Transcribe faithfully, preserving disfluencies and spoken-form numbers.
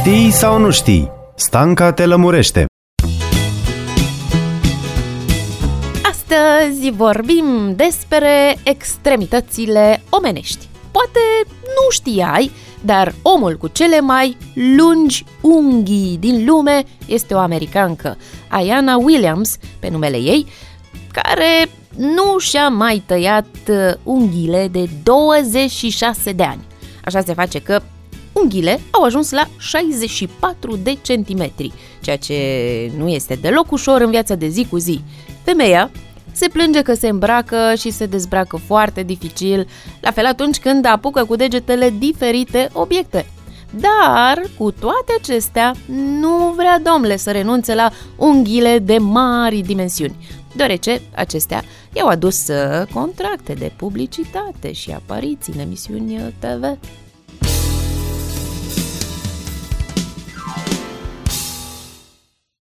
Știi sau nu știi? Stanca te lămurește. Astăzi vorbim despre extremitățile omenești. Poate nu știai, dar omul cu cele mai lungi unghii din lume este o americancă, Ayanna Williams, pe numele ei, care nu și-a mai tăiat unghiile de douăzeci și șase de ani. Așa se face că unghiile au ajuns la șaizeci și patru de centimetri, ceea ce nu este deloc ușor în viața de zi cu zi. Femeia se plânge că se îmbracă și se dezbracă foarte dificil, la fel atunci când apucă cu degetele diferite obiecte. Dar, cu toate acestea, nu vrea, domnule, să renunțe la unghiile de mari dimensiuni, deoarece acestea i-au adus contracte de publicitate și apariții în emisiuni T V.